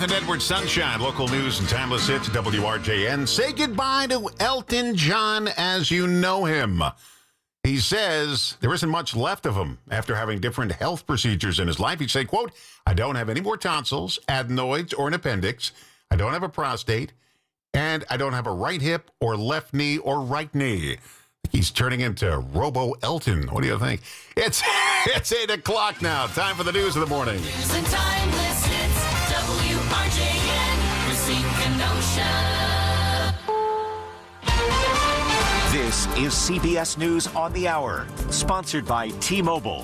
and Edward Sunshine, local news and timeless hits, WRJN. Say goodbye to Elton John as you know him. He says there isn't much left of him after having different health procedures in his life. He said, quote, I don't have any more tonsils, adenoids, or an appendix. I don't have a prostate, and I don't have a right hip or left knee or right knee. He's turning into Robo Elton. What do you think? It's 8 o'clock now. Time for the news of the morning. News and timeless hits, WRJN, Racine Kenosha. This is CBS News on the Hour, sponsored by T-Mobile.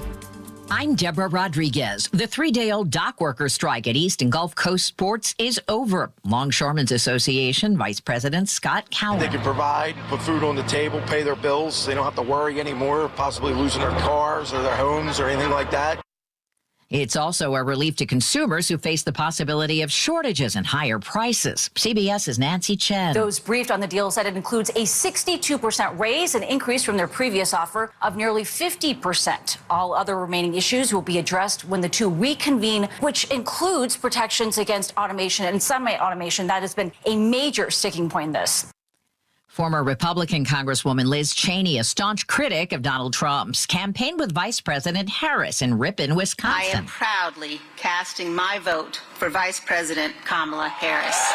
I'm Deborah Rodriguez. The 3-day-old dock worker strike at East and Gulf Coast Sports is over. Longshoremen's Association Vice President Scott Cowan. They can provide, put food on the table, pay their bills. They don't have to worry anymore of possibly losing their cars or their homes or anything like that. It's also a relief to consumers who face the possibility of shortages and higher prices. CBS's Nancy Chen. Those briefed on the deal said it includes a 62% raise, an increase from their previous offer of nearly 50%. All other remaining issues will be addressed when the two reconvene, which includes protections against automation and semi-automation. That has been a major sticking point in this. Former Republican Congresswoman Liz Cheney, a staunch critic of Donald Trump's, campaigned with Vice President Harris in Ripon, Wisconsin. I am proudly casting my vote for Vice President Kamala Harris.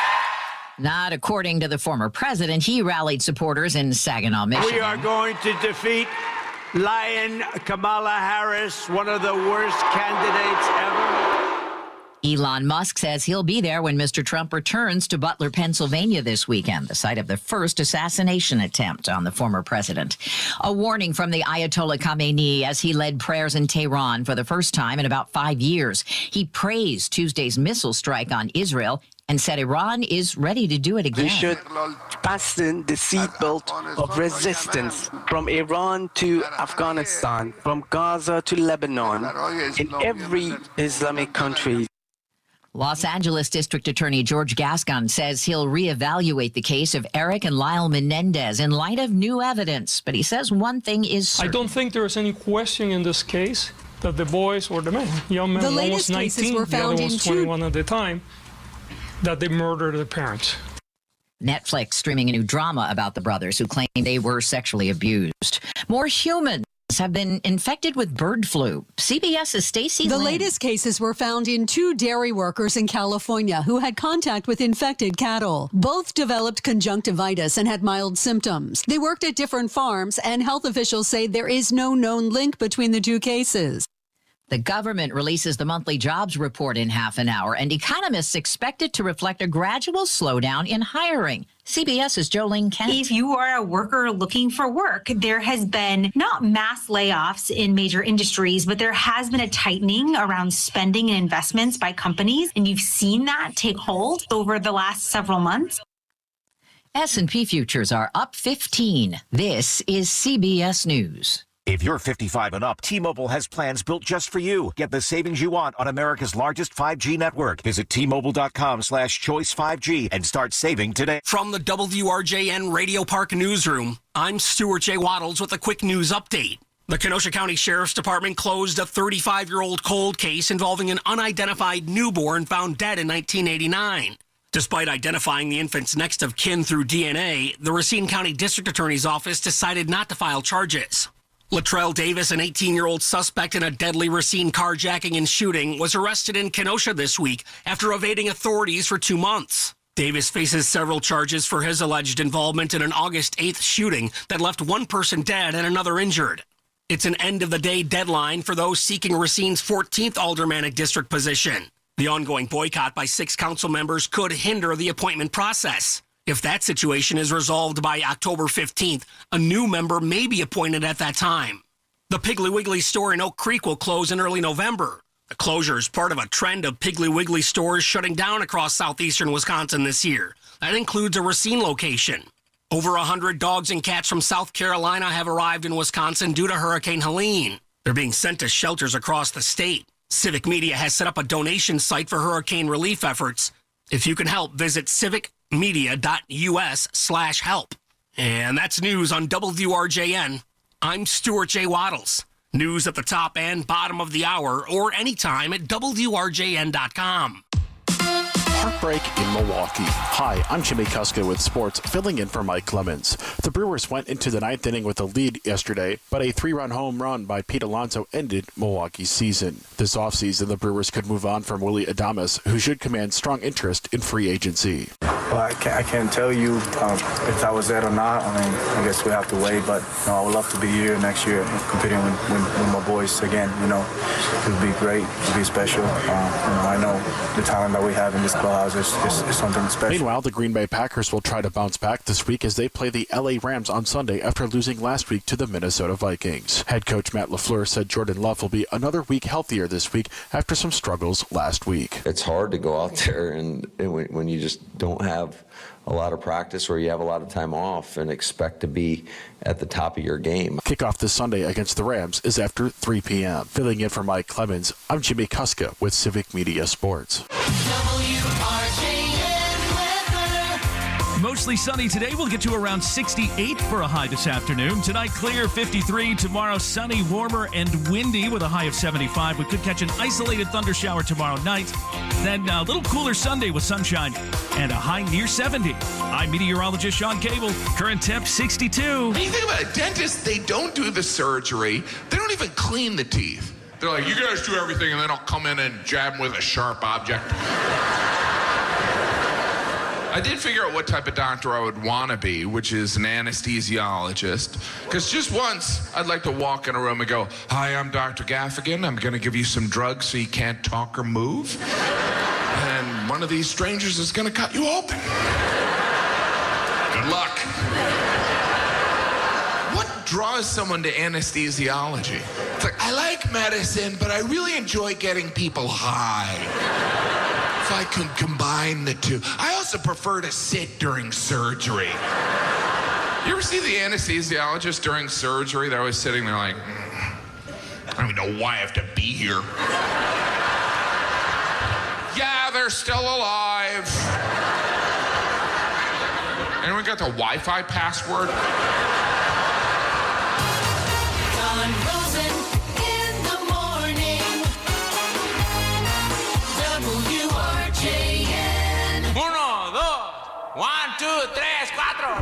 Not according to the former president. He rallied supporters in Saginaw, Michigan. We are going to defeat Lion Kamala Harris, one of the worst candidates ever. Elon Musk says he'll be there when Mr. Trump returns to Butler, Pennsylvania this weekend, the site of the first assassination attempt on the former president. A warning from the Ayatollah Khamenei as he led prayers in Tehran for the first time in about 5 years. He praised Tuesday's missile strike on Israel and said Iran is ready to do it again. We should fasten the seatbelt of resistance from Iran to Afghanistan, from Gaza to Lebanon, in every Islamic country. Los Angeles District Attorney George Gascon says he'll reevaluate the case of Eric and Lyle Menendez in light of new evidence. But he says one thing is certain. I don't think there is any question in this case that the boys or the men, young men, one was 19, the other was 21 at the time, that they murdered their parents. Netflix streaming a new drama about the brothers who claim they were sexually abused. More humans have been infected with bird flu. CBS's Stacey The Lynn. latest cases were found in 2 dairy workers in California who had contact with infected cattle. Both developed conjunctivitis and had mild symptoms. They worked at different farms, and health officials say there is no known link between the 2 cases. The government releases the monthly jobs report in half an hour, and economists expect it to reflect a gradual slowdown in hiring. CBS's Jolene Kent. If you are a worker looking for work, there has been not mass layoffs in major industries, but there has been a tightening around spending and investments by companies, and you've seen that take hold over the last several months. S&P futures are up 15. This is CBS News. If you're 55 and up, T-Mobile has plans built just for you. Get the savings you want on America's largest 5G network. Visit T-Mobile.com/choice5G and start saving today. From the WRJN Radio Park Newsroom, I'm Stuart J. Waddles with a quick news update. The Kenosha County Sheriff's Department closed a 35-year-old cold case involving an unidentified newborn found dead in 1989. Despite identifying the infant's next of kin through DNA, the Racine County District Attorney's Office decided not to file charges. Latrell Davis, an 18-year-old suspect in a deadly Racine carjacking and shooting, was arrested in Kenosha this week after evading authorities for 2 months. Davis faces several charges for his alleged involvement in an August 8th shooting that left one person dead and another injured. It's an end-of-the-day deadline for those seeking Racine's 14th aldermanic district position. The ongoing boycott by 6 council members could hinder the appointment process. If that situation is resolved by October 15th, a new member may be appointed at that time. The Piggly Wiggly store in Oak Creek will close in early November. The closure is part of a trend of Piggly Wiggly stores shutting down across southeastern Wisconsin this year. That includes a Racine location. Over 100 dogs and cats from South Carolina have arrived in Wisconsin due to Hurricane Helene. They're being sent to shelters across the state. Civic Media has set up a donation site for hurricane relief efforts. If you can help, visit civicmedia.us/help. And that's news on WRJN. I'm Stuart J. Waddles. News at the top and bottom of the hour or anytime at WRJN.com. heartbreak in Milwaukee. Hi, I'm Jimmy Kuska with sports, filling in for Mike Clemens. The Brewers went into the ninth inning with a lead yesterday, but a 3-run home run by Pete Alonso ended Milwaukee's season. This offseason, the Brewers could move on from Willy Adames, who should command strong interest in free agency. Well, I can't tell you if that was it or not. I mean, I guess we have to wait, but I would love to be here next year competing with my boys again. It would be great, it would be special. I know the talent that we have in this clubhouse is something special. Meanwhile, the Green Bay Packers will try to bounce back this week as they play the LA Rams on Sunday after losing last week to the Minnesota Vikings. Head coach Matt LaFleur said Jordan Love will be another week healthier this week after some struggles last week. It's hard to go out there and when you just don't have a lot of practice or you have a lot of time off and expect to be at the top of your game. Kickoff this Sunday against the Rams is after 3 p.m. Filling in for Mike Clemens, I'm Jimmy Kuska with Civic Media Sports. Mostly sunny today. We'll get to around 68 for a high this afternoon. Tonight, clear, 53. Tomorrow, sunny, warmer, and windy with a high of 75. We could catch an isolated thunder shower tomorrow night. Then a little cooler Sunday with sunshine and a high near 70. I'm meteorologist Sean Cable. Current temp 62. When you think about it, dentists, they don't do the surgery. They don't even clean the teeth. They're like, you guys do everything, and then I'll come in and jab them with a sharp object. I did figure out what type of doctor I would want to be, which is an anesthesiologist. Because just once, I'd like to walk in a room and go, hi, I'm Dr. Gaffigan. I'm going to give you some drugs so you can't talk or move. And one of these strangers is going to cut you open. Good luck. What draws someone to anesthesiology? It's like, I like medicine, but I really enjoy getting people high. If I could combine the two. I also prefer to sit during surgery. You ever see the anesthesiologist during surgery? They're always sitting there like, I don't even know why I have to be here. Yeah, they're still alive. Anyone got the Wi-Fi password? Don Rosen in the morning. WRJN. 1, 2, 1, 2, 3, 4.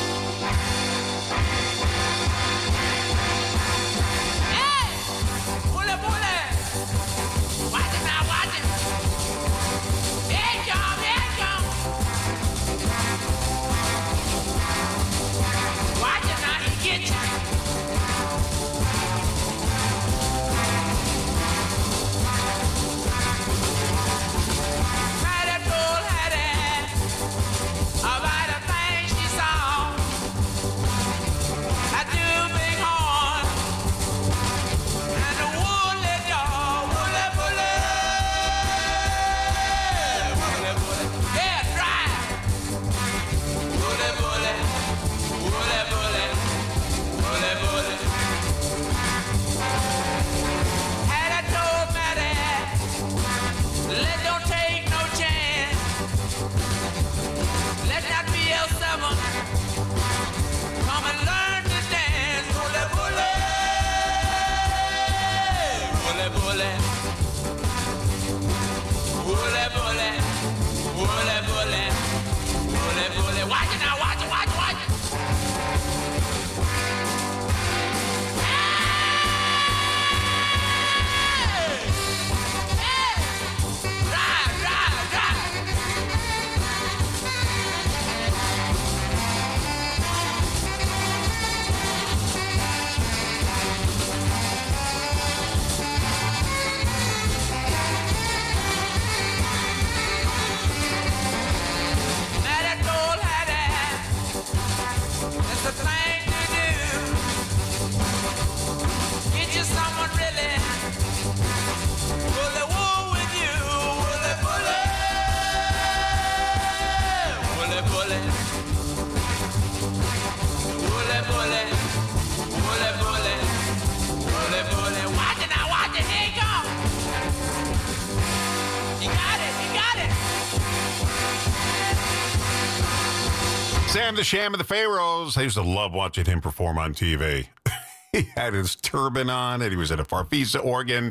Sam the Sham of the Pharaohs. I used to love watching him perform on TV. He had his turban on, and he was at a Farfisa organ,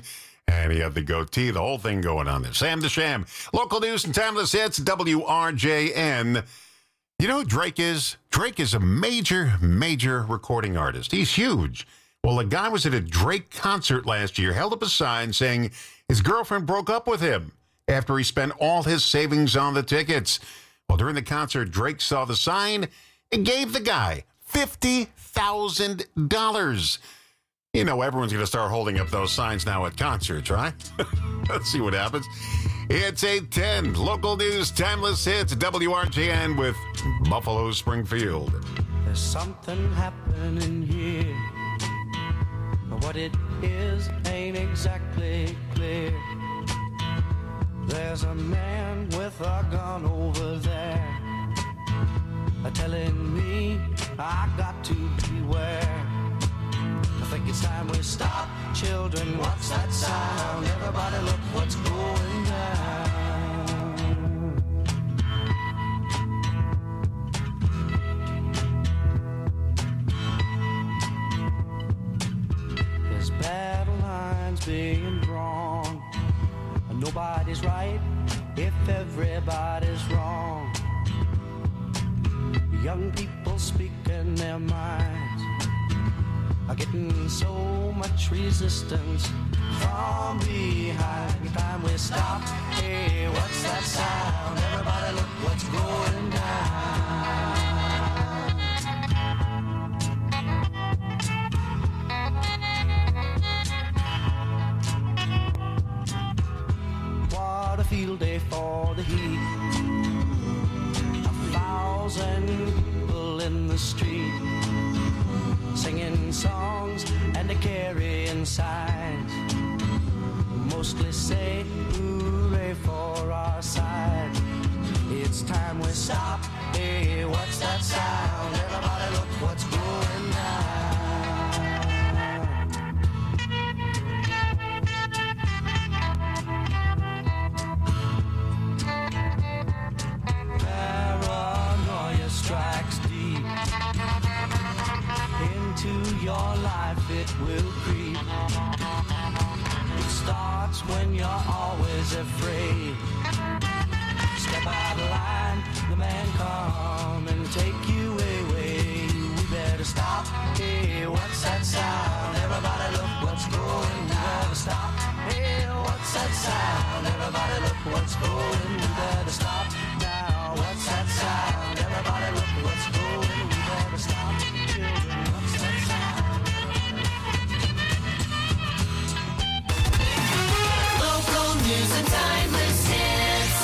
And he had the goatee, the whole thing going on there. Sam the Sham. Local news and timeless hits, WRJN. You know who Drake is? Drake is a major, major recording artist. He's huge. Well, a guy was at a Drake concert last year, held up a sign saying his girlfriend broke up with him after he spent all his savings on the tickets. Well, during the concert, Drake saw the sign and gave the guy $50,000. You know, everyone's going to start holding up those signs now at concerts, right? Let's see what happens. It's 8:10. Local news, timeless hits, WRJN with Buffalo Springfield. There's something happening here. But what it is ain't exactly clear. There's a man with a gun over there, telling me I got to beware. I think it's time we stop. Children, what's that sound? Everybody look what's going down. There's battle lines being drawn. Nobody's right if everybody's wrong. Young people speaking their minds are getting so much resistance from behind. Time we stop. Hey, what's that sound? Everybody look what's going down. What a field day for the heat. 1,000 people in the street, singing songs and carrying signs. Mostly say hooray for our side. It's time we stop. Hey, what's that sound? Everybody look what's going down. Paranoia strikes deep into your life, it will creep. It starts when you're always afraid. Step out of line, the man come and take you away. We better stop. Hey, what's that sound? Everybody look what's going. We better stop. Hey, what's that sound? Everybody look what's going. We better stop now. What's that sound? Everybody look what's going. We better stop. Children, what's that sound? Local news and timeless hits.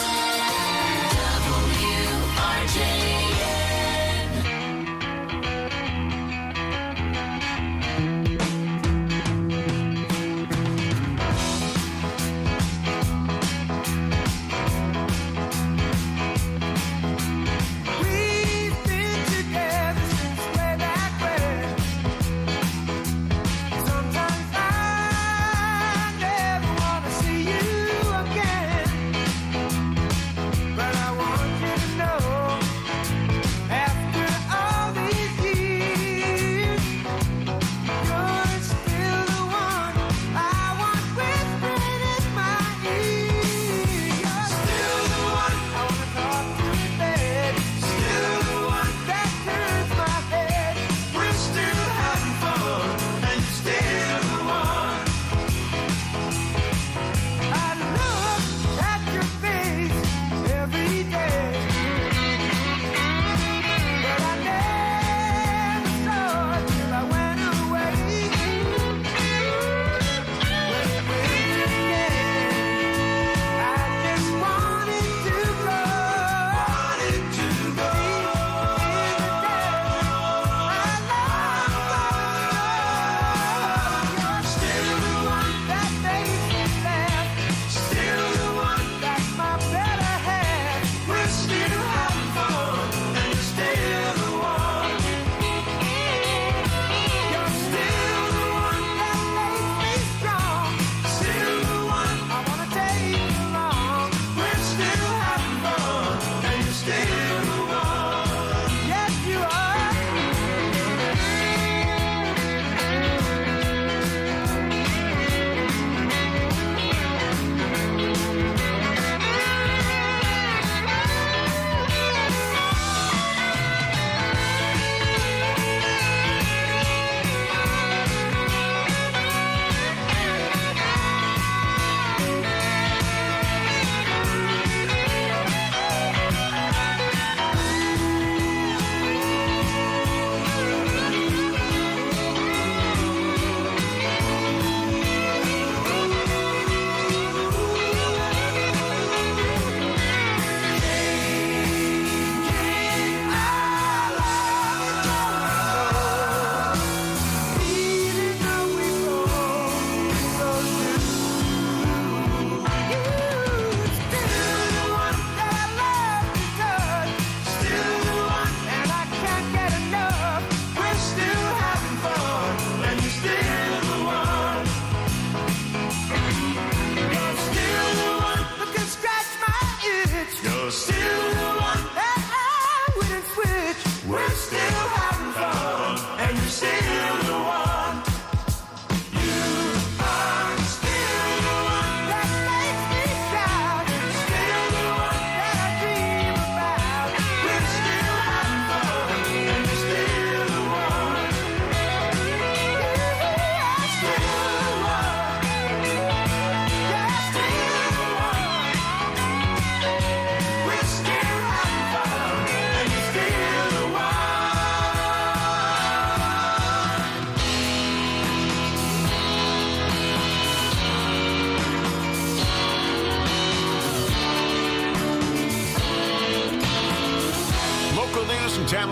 WRJN.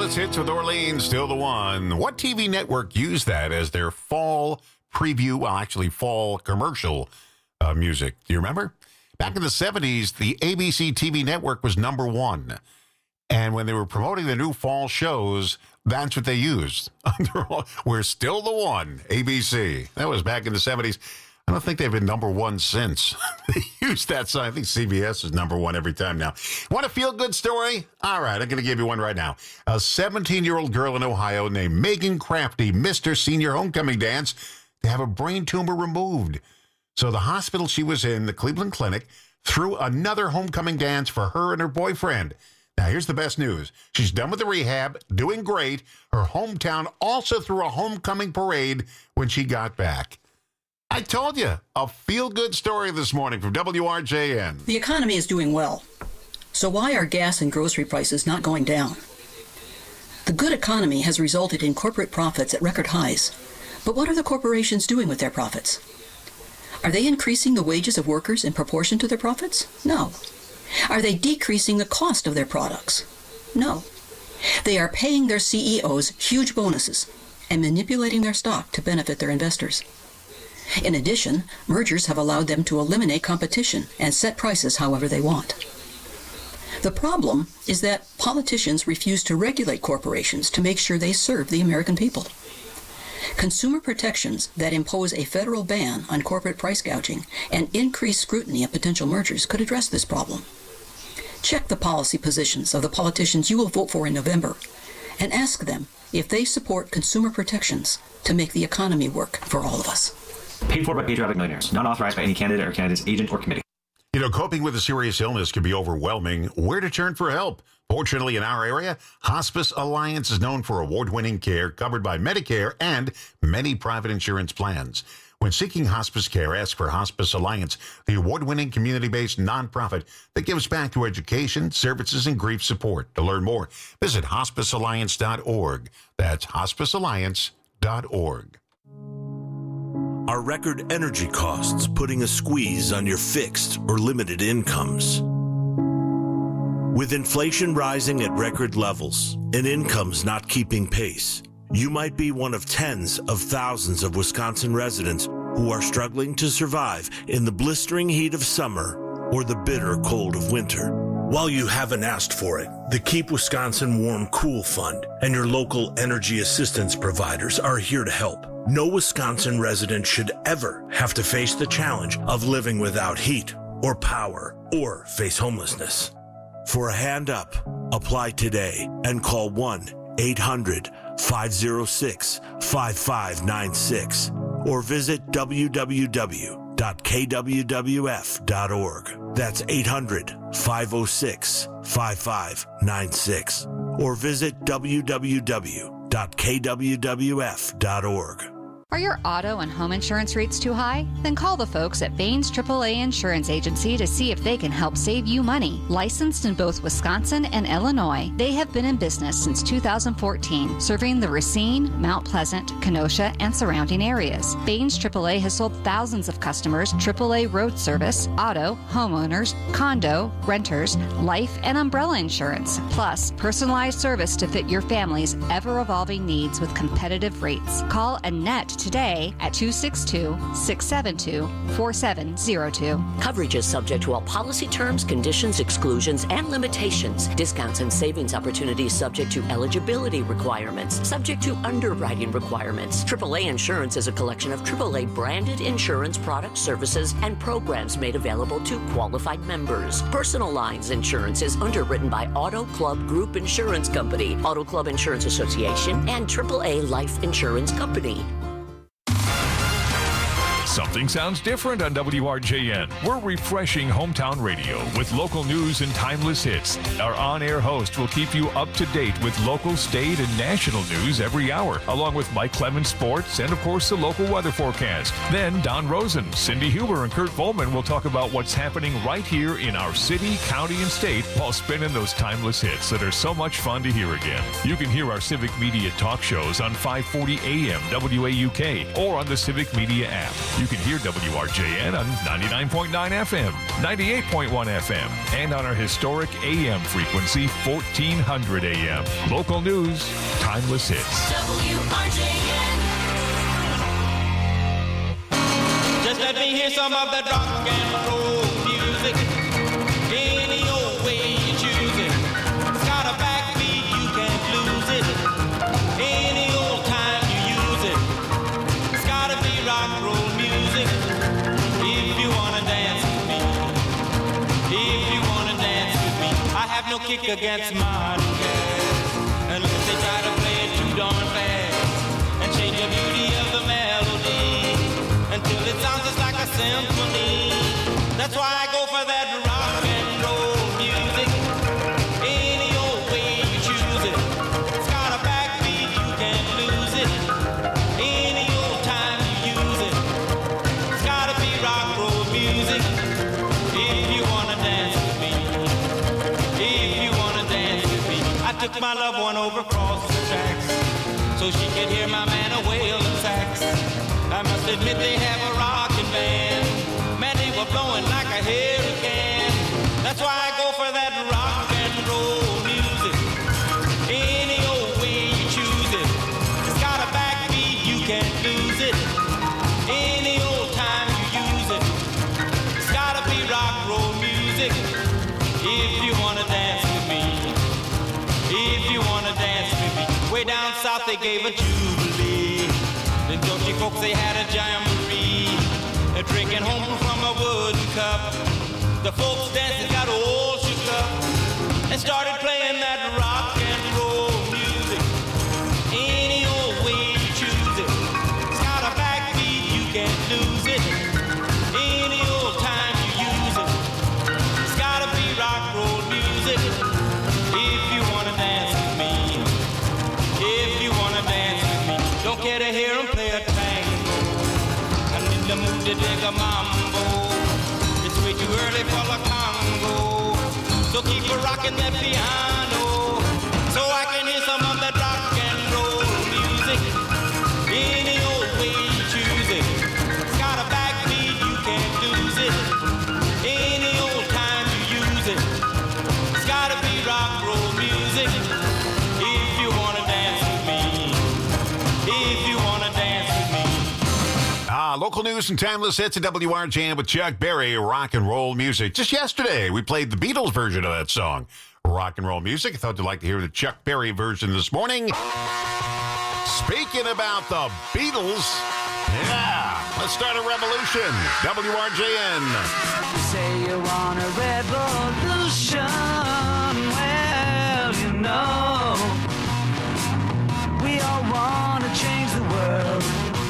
Timeless Hits with Orleans, Still the One. What TV network used that as their fall preview, well, actually fall commercial music? Do you remember? Back in the 70s, the ABC TV network was number one. And when they were promoting the new fall shows, that's what they used. We're still the one, ABC. That was back in the 70s. I don't think they've been number one since. They used that sign. I think CBS is number one every time now. Want a feel-good story? All right, I'm going to give you one right now. A 17-year-old girl in Ohio named Megan Crafty missed her senior homecoming dance to have a brain tumor removed. So the hospital she was in, the Cleveland Clinic, threw another homecoming dance for her and her boyfriend. Now, here's the best news. She's done with the rehab, doing great. Her hometown also threw a homecoming parade when she got back. I told you, a feel-good story this morning from WRJN. The economy is doing well. So why are gas and grocery prices not going down? The good economy has resulted in corporate profits at record highs. But what are the corporations doing with their profits? Are they increasing the wages of workers in proportion to their profits? No. Are they decreasing the cost of their products? No. They are paying their CEOs huge bonuses and manipulating their stock to benefit their investors. In addition, mergers have allowed them to eliminate competition and set prices however they want. The problem is that politicians refuse to regulate corporations to make sure they serve the American people. Consumer protections that impose a federal ban on corporate price gouging and increase scrutiny of potential mergers could address this problem. Check the policy positions of the politicians you will vote for in November and ask them if they support consumer protections to make the economy work for all of us. Paid for by patriotic millionaires, not authorized by any candidate or candidate's agent or committee. You know, coping with a serious illness can be overwhelming. Where to turn for help? Fortunately, in our area, Hospice Alliance is known for award-winning care covered by Medicare and many private insurance plans. When seeking hospice care, ask for Hospice Alliance, the award-winning community-based nonprofit that gives back to education, services, and grief support. To learn more, visit hospicealliance.org. That's hospicealliance.org. Are record energy costs putting a squeeze on your fixed or limited incomes? With inflation rising at record levels and incomes not keeping pace, you might be one of tens of thousands of Wisconsin residents who are struggling to survive in the blistering heat of summer or the bitter cold of winter. While you haven't asked for it, the Keep Wisconsin Warm Cool Fund and your local energy assistance providers are here to help. No Wisconsin resident should ever have to face the challenge of living without heat or power or face homelessness. For a hand up, apply today and call 1-800-506-5596 or visit www.kwwf.org. That's 800-506-5596 or visit www.kwwf.org. Are your auto and home insurance rates too high? Then call the folks at Baines AAA Insurance Agency to see if they can help save you money. Licensed in both Wisconsin and Illinois, they have been in business since 2014, serving the Racine, Mount Pleasant, Kenosha, and surrounding areas. Baines AAA has sold thousands of customers AAA road service, auto, homeowners, condo, renters, life, and umbrella insurance, plus personalized service to fit your family's ever-evolving needs with competitive rates. Call Annette today at 262-672-4702. Coverage is subject to all policy terms, conditions, exclusions, and limitations. Discounts and savings opportunities subject to eligibility requirements, subject to underwriting requirements. AAA Insurance is a collection of AAA branded insurance products, services, and programs made available to qualified members. Personal lines insurance is underwritten by Auto Club Group Insurance Company, Auto Club Insurance Association, and AAA Life Insurance Company. Something sounds different on WRJN. We're refreshing hometown radio with local news and timeless hits. Our on-air host will keep you up to date with local, state, and national news every hour, along with Mike Clemens Sports and, of course, the local weather forecast. Then Don Rosen, Cindy Huber, and Kurt Volman will talk about what's happening right here in our city, county, and state while spinning those timeless hits that are so much fun to hear again. You can hear our Civic Media talk shows on 540 AM WAUK or on the Civic Media app. You can hear WRJN on 99.9 FM, 98.1 FM, and on our historic AM frequency, 1400 AM. Local news, timeless hits. WRJN. Just let me hear some of that rock and roll music. Any old way you choose it. It's got a backbeat, you can't lose it. Any old time you use it. It's gotta be rock and roll music. If you wanna dance with me. If you wanna dance with me. I have no kick against modern jazz, unless they try to play it too darn fast and change the beauty of the melody until it sounds just like a symphony. That's why I go for that rock and roll music. Any old way you choose it. It's got a backbeat, you can't lose it. Any old time you use it. It's gotta be rock and roll music. If you wanna dance with me. If you wanna dance with me. I took my loved one over across the tracks so she could hear my man a wailing sax. I must admit they have a rockin' band. Man, they were blowing like a hurricane. That's why I go for that rock and roll music. Any old way you choose it. It's got a backbeat, you can't lose it. Any old time you use it. It's gotta be rock and roll music. If you wanna dance with me. If you wanna dance with me. Way down south they gave a jubilee. The Dutchy folks, they had a jamboree, drinking home from a wooden cup. The folks dancing got all shook up and started playing that rock and roll music. Any old way you choose it. It's got a backbeat, you can't lose it. Any old time you use it. It's gotta be rock and roll music. If you wanna dance with me. If you wanna dance with me. Don't care to hear them play a tango. I'm in the mood to dig a mambo. It's way too early for the Congo. So keep a rocking that piano so I can hear some of that rock and roll music. Any old way you choose it. It's got a backbeat, you can't lose it. Any old time you use it. It's gotta be rock and roll music. If you wanna dance with me. If you wanna dance with me. Local news and timeless hits at WRJN with Chuck Berry, rock and roll music. Just yesterday, we played the Beatles version of that song, rock and roll music. I thought you'd like to hear the Chuck Berry version this morning. Speaking about the Beatles, yeah, let's start a revolution. WRJN. You say you want a revolution. Well, you know, we all want to change the world.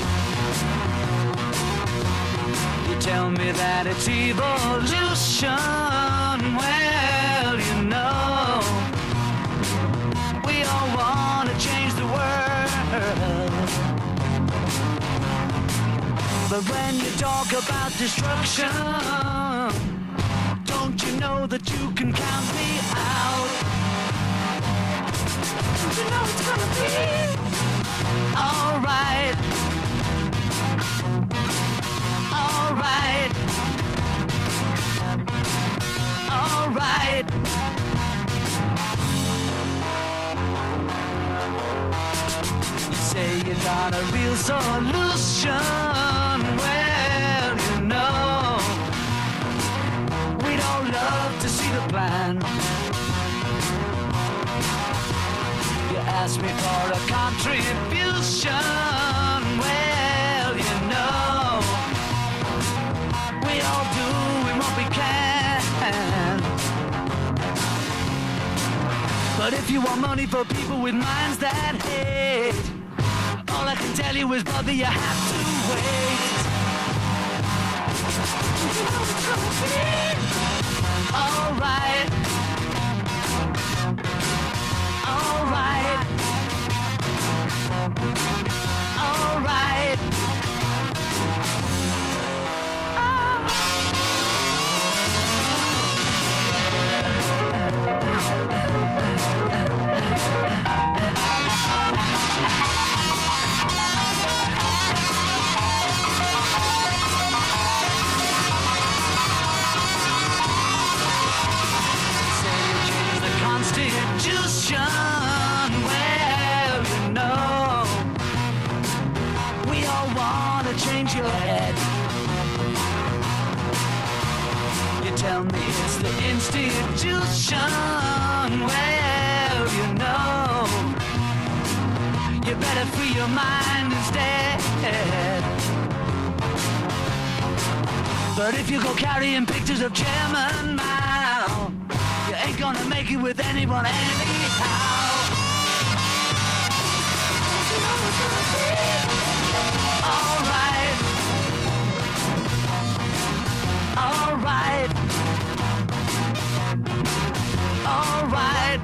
You tell me that it's evolution. Well, you know, we all want to change the world. But when you talk about destruction, don't you know that you can count me out? Don't you know it's gonna be alright? Alright. Alright. You say you got a real solution. Well, you know, we'd all love to see the plan. You ask me for a contribution. Well, you know, we all doing what we can. But if you want money for people with minds that hate, all I can tell you is, brother, you have to wait. You know it's gonna be alright. Alright. Alright. tell me it's the institution. Well, you know, you better free your mind instead. But if you go carrying pictures of Chairman Mao, you ain't gonna make it with anyone anyhow. All right. All right. All right.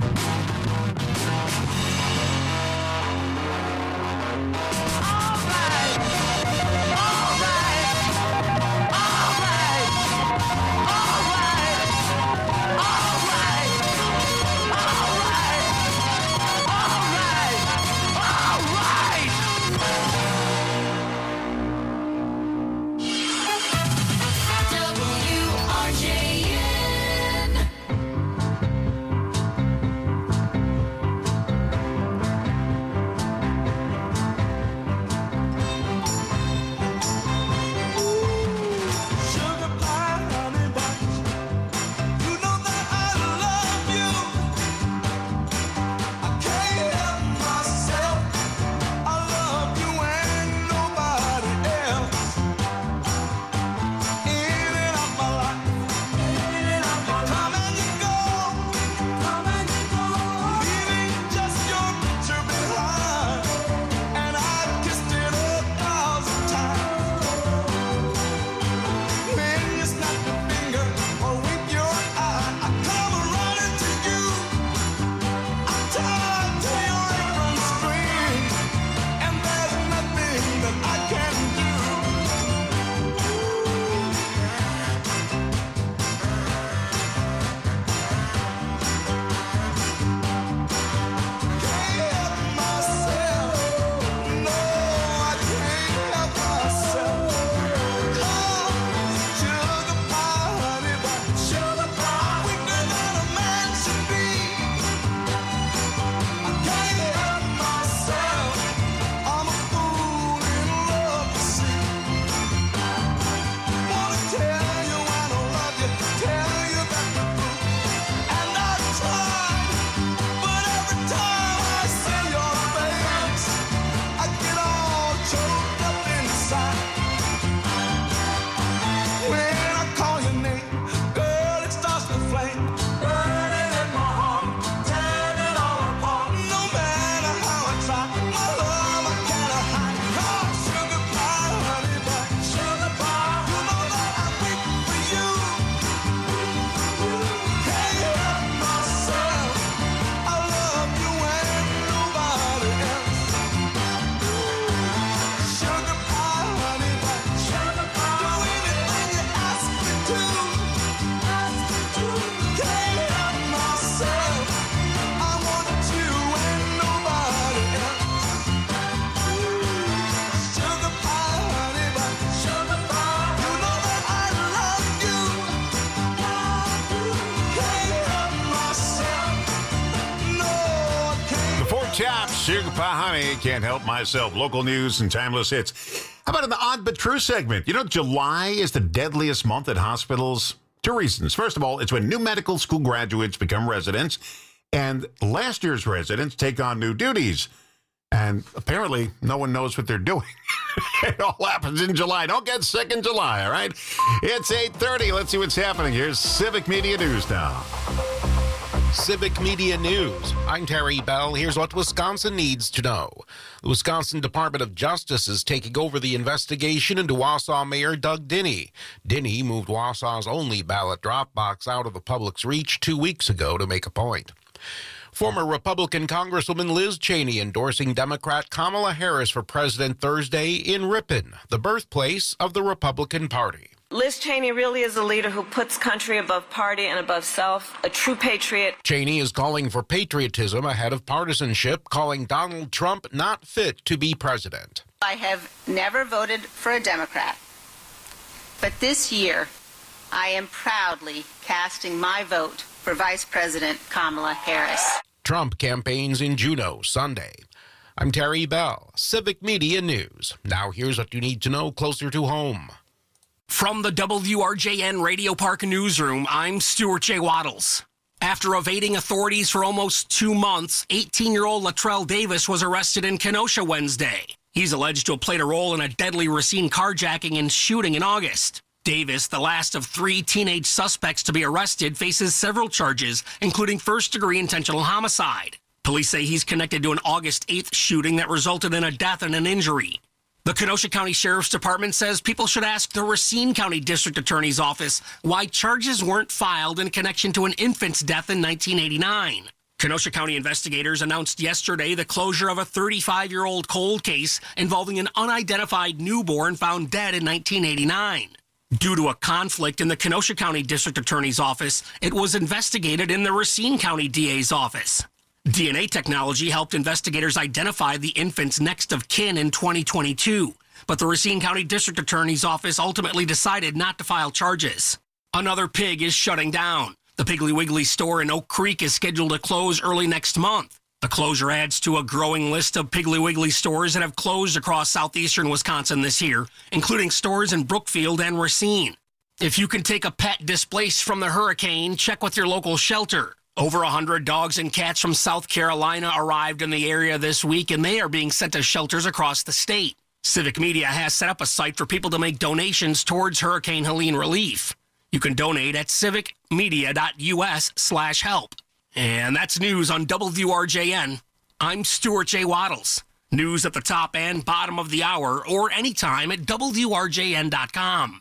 Sugar Pie Honey, can't help myself. Local news and timeless hits. How about in the Odd But True segment? You know, July is the deadliest month at hospitals. Two reasons. First of all, it's when new medical school graduates become residents, and last year's residents take on new duties. And apparently, no one knows what they're doing. It all happens in July. Don't get sick in July, all right? It's 8:30. Let's see what's happening. Here's Civic Media News now. Civic Media News. I'm Terry Bell. Here's what Wisconsin needs to know. The Wisconsin Department of Justice is taking over the investigation into Wausau Mayor Doug Dinny. Dinny moved Wausau's only ballot drop box out of the public's reach 2 weeks ago to make a point. Former Republican Congresswoman Liz Cheney endorsing Democrat Kamala Harris for president Thursday in Ripon, the birthplace of the Republican Party. Liz Cheney really is a leader who puts country above party and above self, a true patriot. Cheney is calling for patriotism ahead of partisanship, calling Donald Trump not fit to be president. I have never voted for a Democrat, but this year I am proudly casting my vote for Vice President Kamala Harris. Trump campaigns in Juneau Sunday. I'm Terry Bell, Civic Media News. Now here's what you need to know closer to home. From the WRJN Radio Park Newsroom, I'm Stuart J. Waddles. After evading authorities for almost 2 months, 18-year-old Latrell Davis was arrested in Kenosha Wednesday. He's alleged to have played a role in a deadly Racine carjacking and shooting in August. Davis, the last of 3 teenage suspects to be arrested, faces several charges, including first-degree intentional homicide. Police say he's connected to an August 8th shooting that resulted in a death and an injury. The Kenosha County Sheriff's Department says people should ask the Racine County District Attorney's Office why charges weren't filed in connection to an infant's death in 1989. Kenosha County investigators announced yesterday the closure of a 35-year-old cold case involving an unidentified newborn found dead in 1989. Due to a conflict in the Kenosha County District Attorney's Office, it was investigated in the Racine County DA's office. DNA technology helped investigators identify the infant's next of kin in 2022, but the Racine County District Attorney's Office ultimately decided not to file charges. Another pig is shutting down. The Piggly Wiggly store in Oak Creek is scheduled to close early next month. The closure adds to a growing list of Piggly Wiggly stores that have closed across southeastern Wisconsin this year, including stores in Brookfield and Racine. If you can take a pet displaced from the hurricane, check with your local shelter. Over 100 dogs and cats from South Carolina arrived in the area this week, and they are being sent to shelters across the state. Civic Media has set up a site for people to make donations towards Hurricane Helene relief. You can donate at civicmedia.us/help. And that's news on WRJN. I'm Stuart J. Waddles. News at the top and bottom of the hour or anytime at WRJN.com.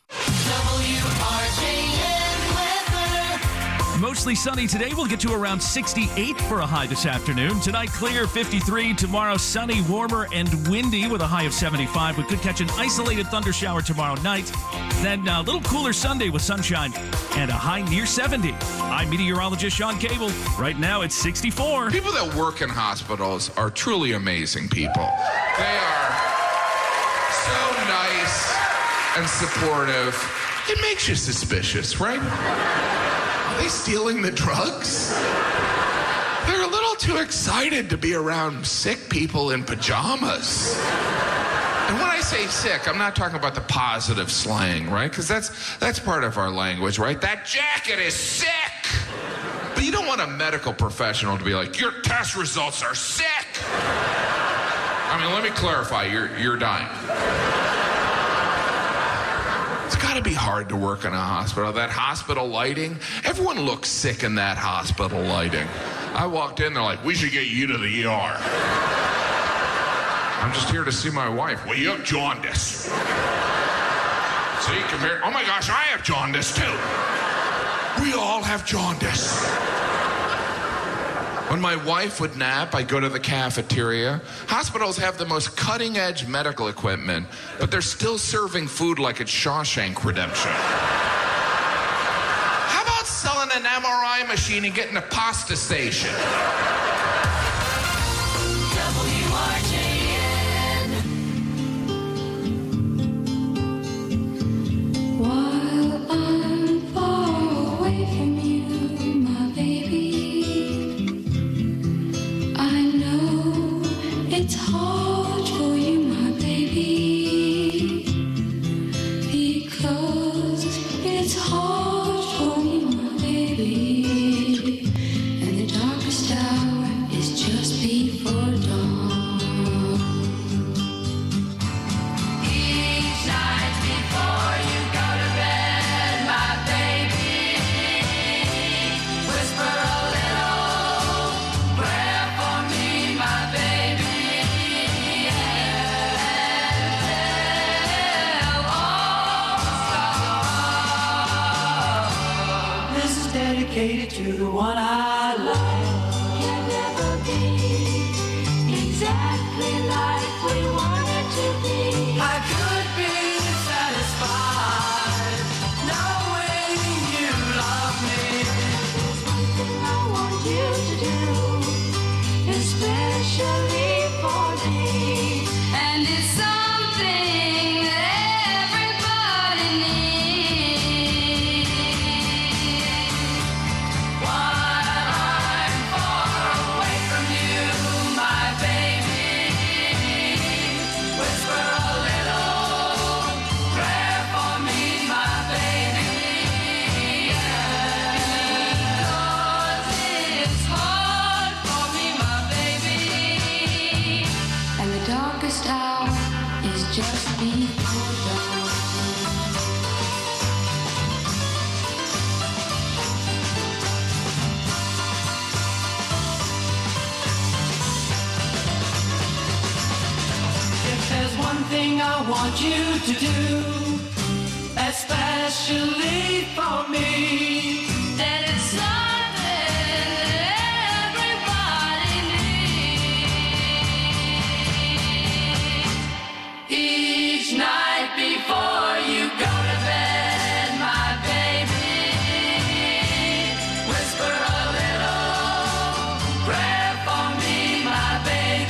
WRJN. Mostly sunny today. We'll get to around 68 for a high this afternoon. Tonight, clear, 53. Tomorrow, sunny, warmer, and windy with a high of 75. We could catch an isolated thunder shower tomorrow night. Then a little cooler Sunday with sunshine and a high near 70. I'm meteorologist Sean Cable. Right now, it's 64. People that work in hospitals are truly amazing people. They are so nice and supportive. It makes you suspicious, right? Are they stealing the drugs? They're a little too excited to be around sick people in pajamas. And when I say sick, I'm not talking about the positive slang, right? Because that's part of our language, right? That jacket is sick. But you don't want a medical professional to be like, your test results are sick. I mean, let me clarify, you're dying. It's got to be hard to work in a hospital. That hospital lighting, everyone looks sick in that hospital lighting. I walked in, they're like, we should get you to the ER. I'm just here to see my wife. Well, you have jaundice. See, compared, oh my gosh, I have jaundice too. We all have jaundice. When my wife would nap, I'd go to the cafeteria. Hospitals have the most cutting-edge medical equipment, but they're still serving food like it's Shawshank Redemption. How about selling an MRI machine and getting a pasta station? While I'm far away from you, my baby, I know it's hard for you, my baby, because it's hard for you, my baby, and the darkest hour is just before dawn. Each night before you go to bed, my baby, whisper a little prayer for me, my baby, and tell all the stars. This is dedicated to the one I love. Can never be exactly like we want it to be. I could be satisfied knowing you love me. There's one thing I want you to do, especially for me, and it's something that everybody needs. While I'm far away from you, my baby, thing I want you to do, especially for me. That it's something everybody needs. Each night before you go to bed, my baby, whisper a little prayer for me, my baby.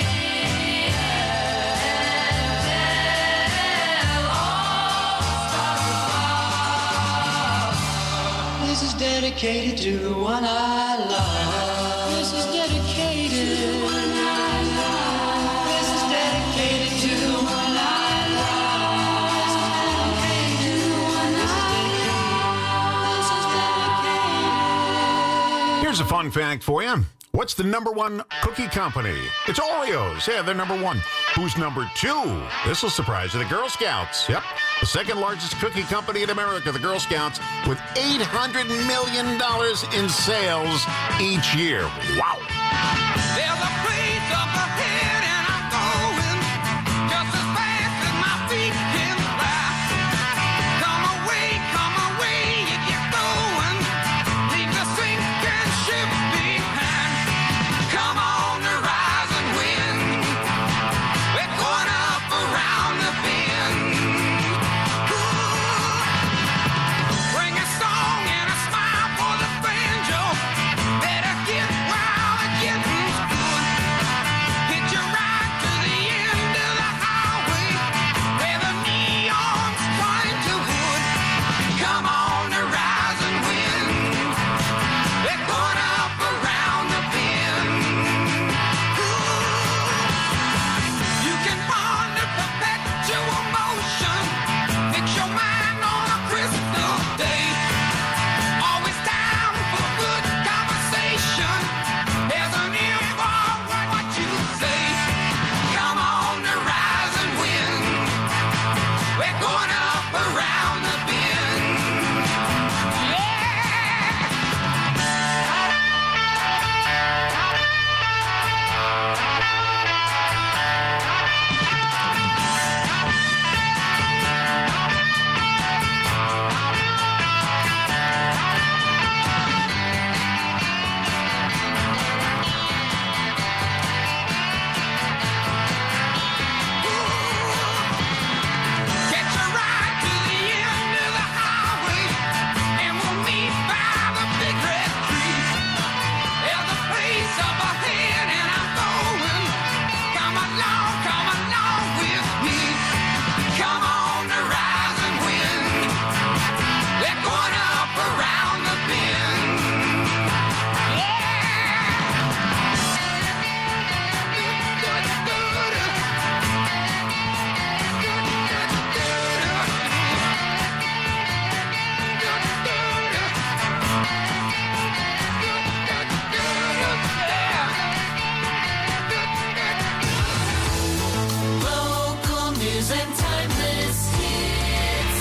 This is dedicated to the one I love. This is dedicated to the one I love. This is dedicated to the one I love. This is dedicated to the one I love. This is dedicated. Here's a fun fact for you. What's the number one cookie company? It's Oreos. Yeah, they're number one. Who's number two? This will surprise you. The Girl Scouts. Yep. The second largest cookie company in America, the Girl Scouts, with $800 million in sales each year. Wow. There's a place up ahead and I'm going just as fast as my feet can fly. Come away, you get going. Leave the sinking ship behind. Come on the rise and win. We're going up around the bend. Bring a song and a smile for the banjo. Better get wild and get loose. Hit your ride to the end of the highway where the neon's trying to wood. Come on to rise and win. We're going up around the bend. You can bond a perpetual motion. Fix your mind on a crystal day. Always down for good conversation. There's an ear for what you say. Come on to rise and win. We're going up around the bend. Catch a ride to the end of the highway, and we'll meet by the big red tree. There's a place up ahead, and I'm going. Come along with me. Come on to rise and win. We're going up around the bend. Local news and timeless hits.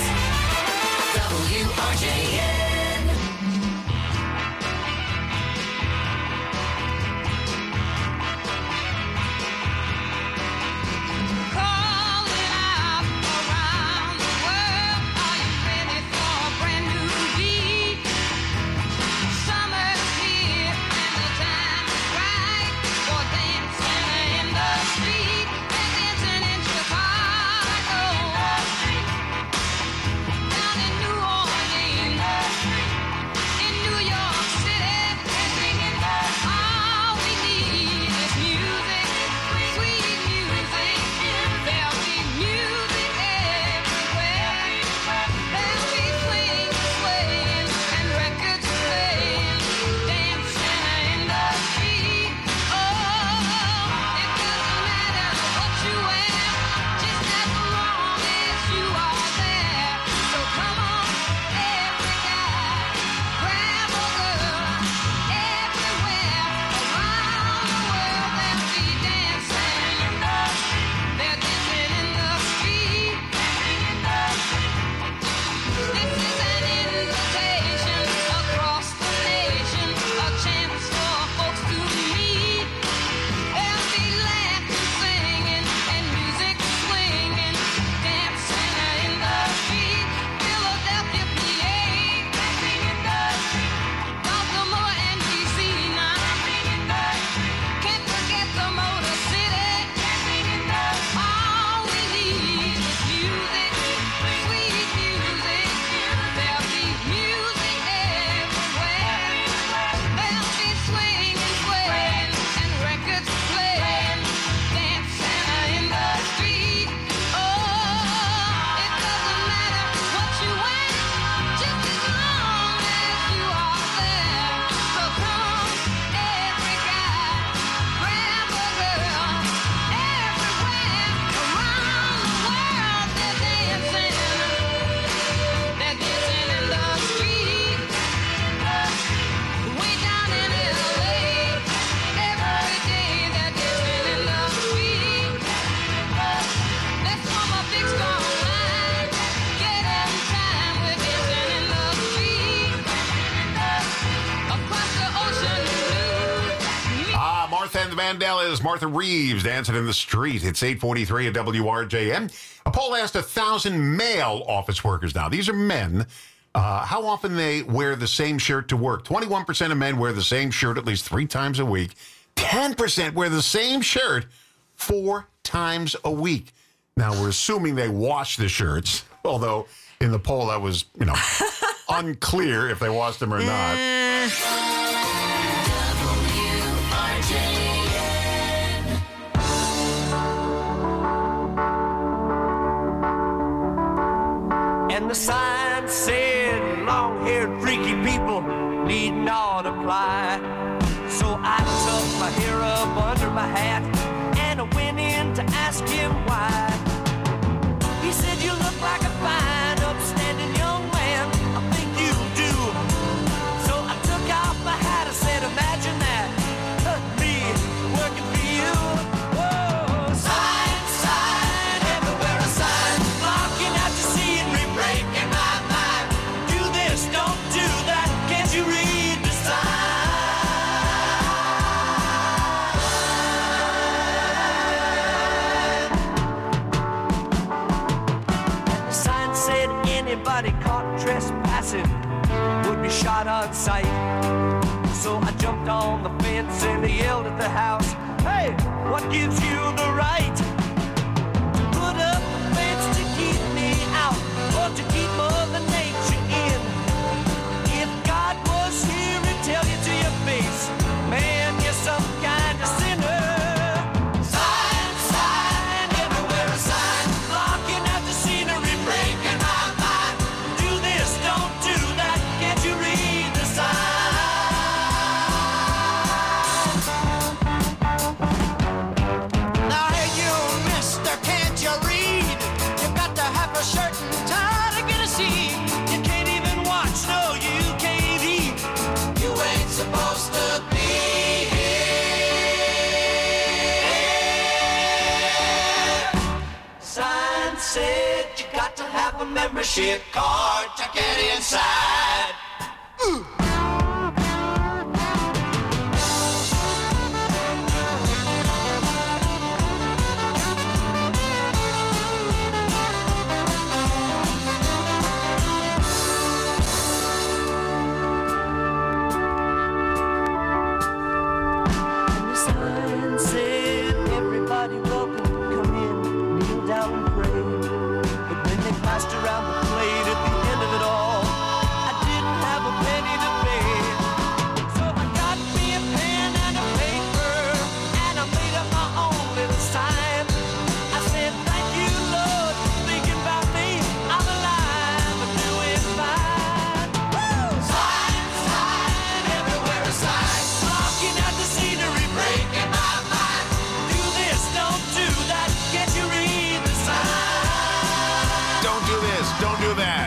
WRJN. Calling out around the world. Are you ready for a brand new beat? Summer's here and the time is right for dancing in the street. They're dancing in Chicago, down in New Orleans. the Vandellas, Martha Reeves, Dancing in the Street. It's 8:43 at WRJN. A poll asked 1,000 male office workers now. These are men. How often they wear the same shirt to work. 21% of men wear the same shirt at least 3 times a week. 10% wear the same shirt 4 times a week. Now, we're assuming they wash the shirts, although in the poll that was, unclear if they washed them or not. And the sign said, long-haired freaky people need not apply. So I tucked my hair up under my hat and I went in to ask him why. He said, you look like a fine, upstanding young man. I think you do. So I took off my hat and said, imagine that. Me working for you. Whoa, sign, sign, everywhere a sign. Blocking out the scenery, breaking my mind. Do this, don't do that. Can't you read the sign? Anybody caught trespassing would be shot on sight. So I jumped on the fence and yelled at the house, hey, what gives you the right to put up a fence to keep me out or to keep Mother Nature in? If God was here, he'd tell you to your face, man, you're some kind of sinner. Sign, sign, everywhere a sign, blocking out the scenery, breaking my mind. Do this, don't do that, can't you read the sign? Now hey you, mister, can't you read? You got to have a shirt and tie to get a seat. You can't even watch, no, you can't eat. You ain't supposed to be here. Sign said you got to have a membership card to get inside. And the sign said everybody welcome, come in, kneel down and pray. But when they passed around the plate at the end of it all, I didn't have a penny to pay. So I got me a pen and a paper, and I made up my own little sign. I said, thank you, Lord, for thinking about me. I'm alive and doing fine. Woo! Sign, sign, everywhere a sign. Blocking out the scenery, breaking my mind. Do this, don't do that. Can't you read the sign? Don't do this. Don't do that.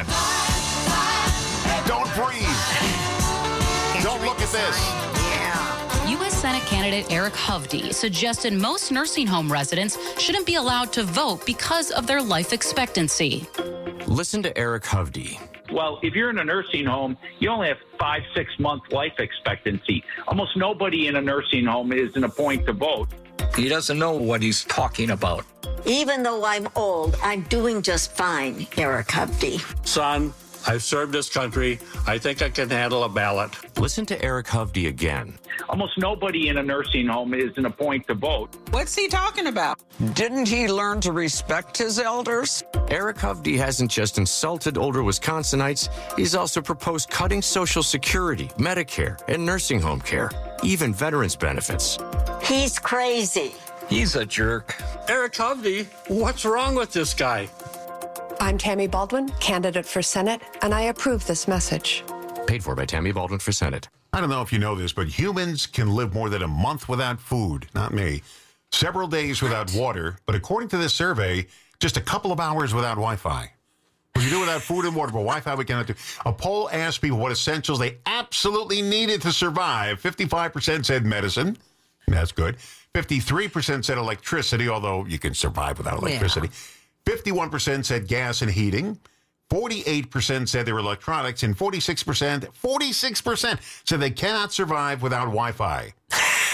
Don't breathe. Don't look at this. U.S. Senate candidate Eric Hovde suggested most nursing home residents shouldn't be allowed to vote because of their life expectancy. Listen to Eric Hovde. Well, if you're in a nursing home, you only have 5-6 month life expectancy. Almost nobody in a nursing home is in a point to vote. He doesn't know what he's talking about. Even though I'm old, I'm doing just fine, Eric Hovde. Son, I've served this country. I think I can handle a ballot. Listen to Eric Hovde again. Almost nobody in a nursing home is in a point to vote. What's he talking about? Didn't he learn to respect his elders? Eric Hovde hasn't just insulted older Wisconsinites, he's also proposed cutting Social Security, Medicare, and nursing home care, even veterans benefits. He's crazy. He's a jerk. Eric Hovde, what's wrong with this guy? I'm Tammy Baldwin, candidate for Senate, and I approve this message. Paid for by Tammy Baldwin for Senate. I don't know if you know this, but humans can live more than a month without food. Not me. Several days without water, but according to this survey, just a couple of hours without Wi-Fi. We can do without food and water, but Wi-Fi we cannot do. A poll asked people what essentials they absolutely needed to survive. 55% said medicine. That's good. 53% said electricity, although you can survive without electricity. Yeah. 51% said gas and heating. 48% said they were electronics, and 46% said they cannot survive without Wi-Fi.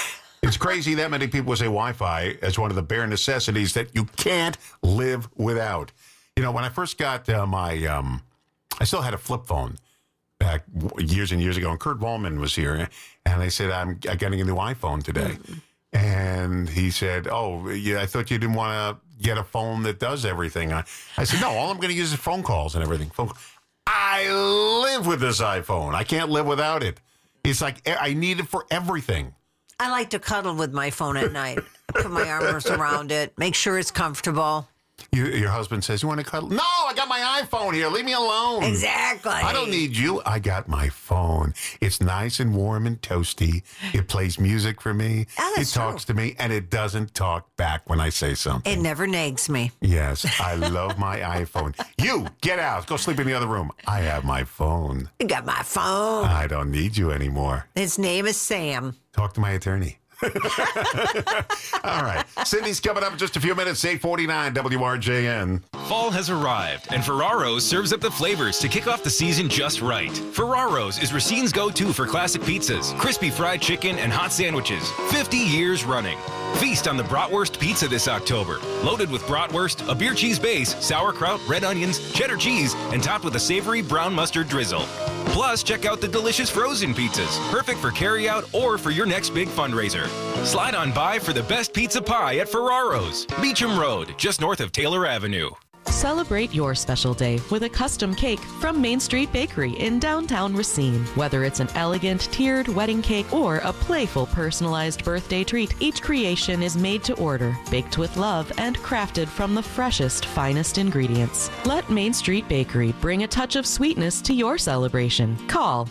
It's crazy that many people say Wi-Fi as one of the bare necessities that you can't live without. You know, when I first got I still had a flip phone back years and years ago, and Kurt Wallman was here, and I said, I'm getting a new iPhone today. And he said, oh, yeah, I thought you didn't want to get a phone that does everything. I said, no, all I'm going to use is phone calls and everything. I live with this iPhone. I can't live without it. It's like I need it for everything. I like to cuddle with my phone at night. I put my arms around it, make sure it's comfortable. Your husband says, you want to cuddle? No, I got my iPhone here. Leave me alone. Exactly. I don't need you. I got my phone. It's nice and warm and toasty. It plays music for me. Oh, it talks to me, and it doesn't talk back when I say something. It never nags me. Yes, I love my iPhone. You, get out. Go sleep in the other room. I have my phone. You got my phone. I don't need you anymore. His name is Sam. Talk to my attorney. All right. Cindy's coming up in just a few minutes, 8:49 WRJN. Fall has arrived, and Ferraro's serves up the flavors to kick off the season just right. Ferraro's is Racine's go-to for classic pizzas, crispy fried chicken, and hot sandwiches. 50 years running. Feast on the Bratwurst Pizza this October. Loaded with bratwurst, a beer cheese base, sauerkraut, red onions, cheddar cheese, and topped with a savory brown mustard drizzle. Plus, check out the delicious frozen pizzas, perfect for carryout or for your next big fundraiser. Slide on by for the best pizza pie at Ferraro's. Beecham Road, just north of Taylor Avenue. Celebrate your special day with a custom cake from Main Street Bakery in downtown Racine. Whether it's an elegant, tiered wedding cake or a playful, personalized birthday treat, each creation is made to order, baked with love, and crafted from the freshest, finest ingredients. Let Main Street Bakery bring a touch of sweetness to your celebration. Call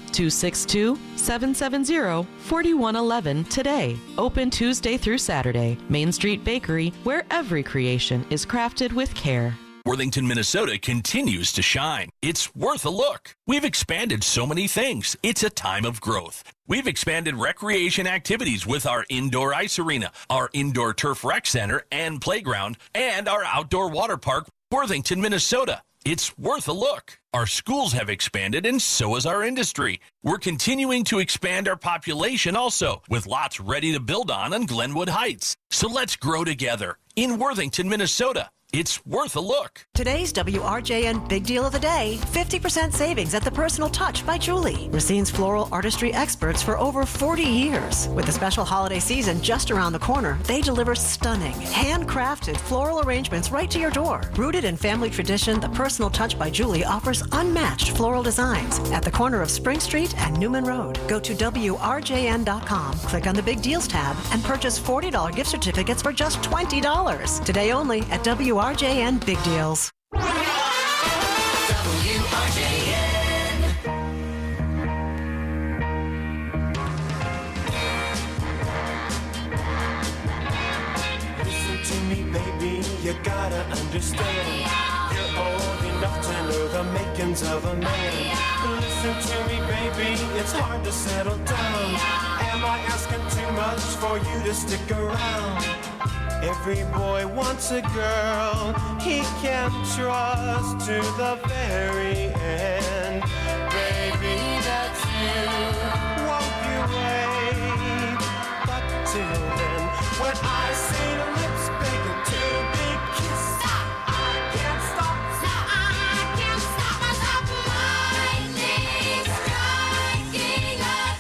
262-770-4111 today. Open Tuesday through Saturday. Main Street Bakery, where every creation is crafted with care. Worthington, Minnesota continues to shine. It's worth a look. We've expanded so many things. It's a time of growth. We've expanded recreation activities with our indoor ice arena, our indoor turf rec center and playground, and our outdoor water park, Worthington, Minnesota. It's worth a look. Our schools have expanded, and so has our industry. We're continuing to expand our population also, with lots ready to build on Glenwood Heights. So let's grow together in Worthington, Minnesota. It's worth a look. Today's WRJN Big Deal of the Day, 50% savings at The Personal Touch by Julie. Racine's floral artistry experts for over 40 years. With the special holiday season just around the corner, they deliver stunning, handcrafted floral arrangements right to your door. Rooted in family tradition, The Personal Touch by Julie offers unmatched floral designs at the corner of Spring Street and Newman Road. Go to WRJN.com, click on the Big Deals tab, and purchase $40 gift certificates for just $20. Today only at WRJN Big Deals. Listen to me, baby, you gotta understand. You're old enough to know the makings of a man. Listen to me, baby, it's hard to settle down. Am I asking too much for you to stick around? Every boy wants a girl he can trust to the very end. Baby, that's you. Won't you wait? But till then, when I see the lips begging to be kissed, I can't stop. I can't stop myself. Lightning striking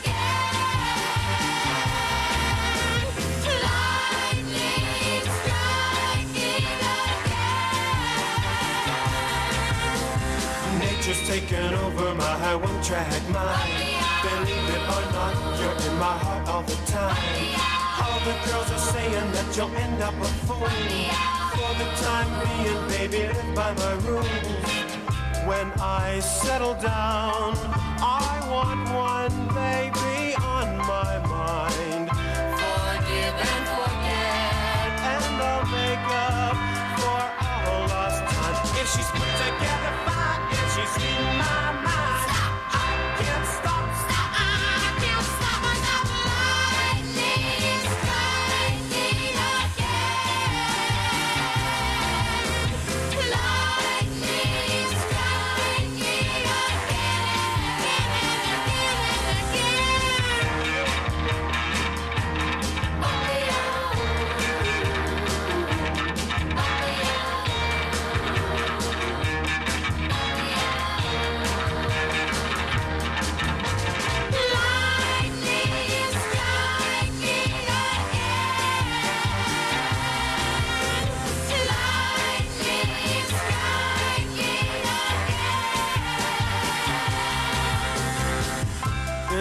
Nature's taken over my one-track mind. Believe it or not, you're in my heart all the time. All the girls are saying that you'll end up a fool. For the time being, baby, live by my rules. When I settle down, I want one baby on my mind. Forgive and forget, and I'll make up for all lost time. If she's put together fine, if she's in my mind, I can't stop. I can't stop myself. Lightning striking again. Lightning striking again.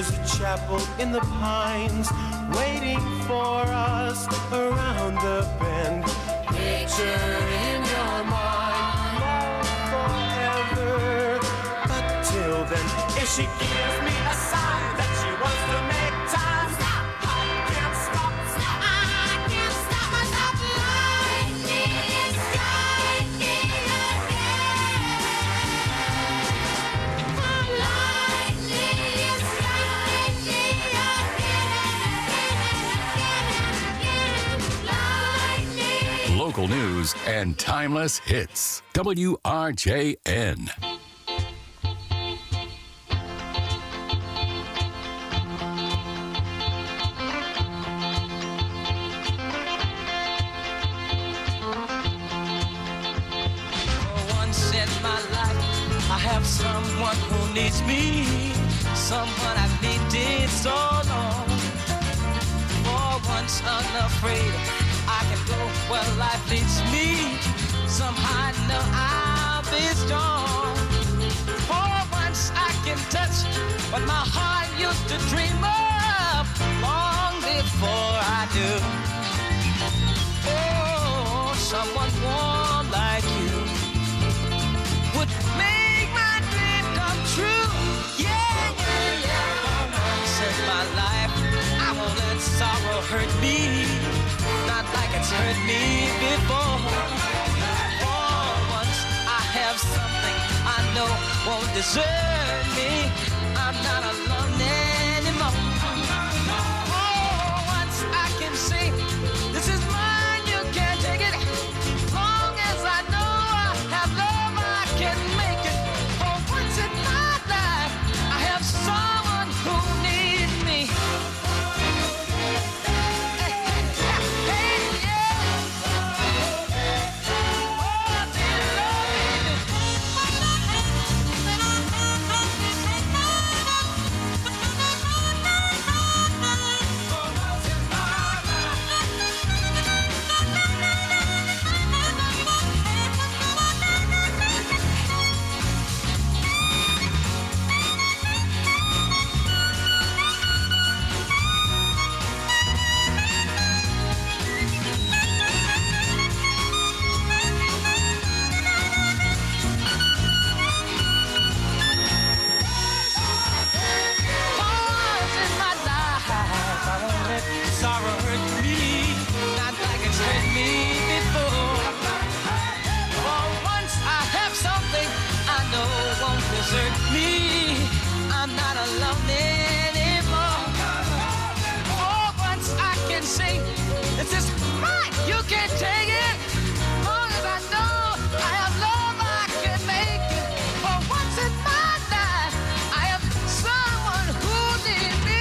There's a chapel in the pines waiting for us around the bend. Picture in your mind, love forever. But till then, if she gives me a sign that she wants to make time, stop, I can't stop, stop, I can't stop myself. Lightning is striking again. Local news and timeless hits. WRJN. Once in my life, I have someone who needs me, someone I've needed so long. For once unafraid, I can go where life leads me. Somehow I know I'll be strong. For once I can touch what my heart used to dream of long before I do. Oh, someone warm like you would make my dream come true. Yeah, yeah, yeah. For once in my life, I won't let sorrow hurt me, not like it's hurt me before. For once I have something I know won't desert me. I'm not alone anymore. For once I can say, this is mine, you can't take it. Long as I know I have love, I can make it. For once in my life, I have someone who needs me. Sorrow hurt me, not like it's hurt me before. For once I have something I know won't desert me. I'm not alone anymore. For once I can say, this is mine, you can't take it. Long as I know I have love, I can make it. For once in my life, I have someone who needs me.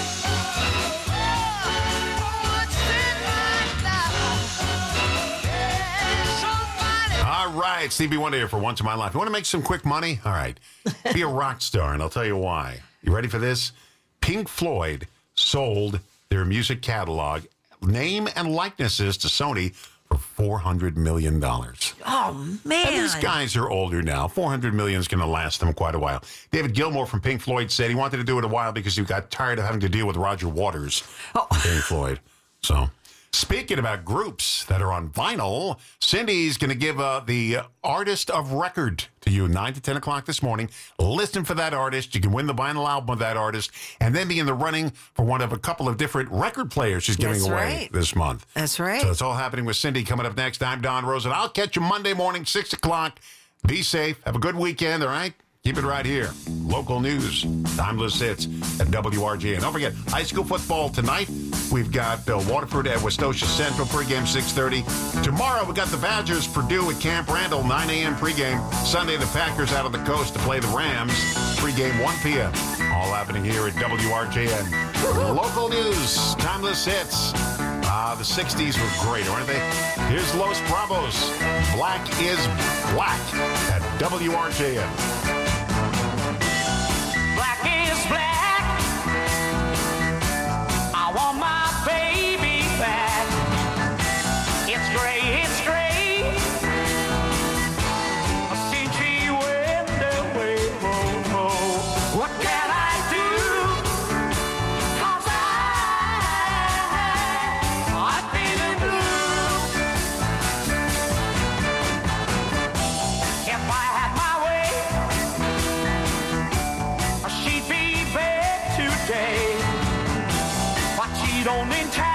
All right, Stevie Wonder here for Once in My Life. You want to make some quick money? All right. Be a rock star, and I'll tell you why. You ready for this? Pink Floyd sold their music catalog, name and likenesses to Sony for $400 million. Oh, man. And these guys are older now. $400 million is going to last them quite a while. David Gilmour from Pink Floyd said he wanted to do it a while because he got tired of having to deal with Roger Waters from Pink Floyd. So, speaking about groups that are on vinyl, Cindy's going to give the artist of record to you 9 to 10 o'clock this morning. Listen for that artist. You can win the vinyl album of that artist and then be in the running for one of a couple of different record players she's giving away this month. That's right. So it's all happening with Cindy coming up next. I'm Don Rosen. I'll catch you Monday morning, 6 o'clock. Be safe. Have a good weekend, all right? Keep it right here. Local news, timeless hits at WRJN. Don't forget, high school football tonight. We've got Waterford at Westosha Central pregame 6:30. Tomorrow we got the Badgers, Purdue at Camp Randall 9 a.m. pregame. Sunday the Packers out on the coast to play the Rams. Pregame 1 p.m. All happening here at WRJN. Local news, timeless hits. The 60s were great, weren't they? Here's Los Bravos. Black is Black at WRJN. Black is black. I want my baby back. It's gray, it's gray. Since she went away, what can I do? alone in town.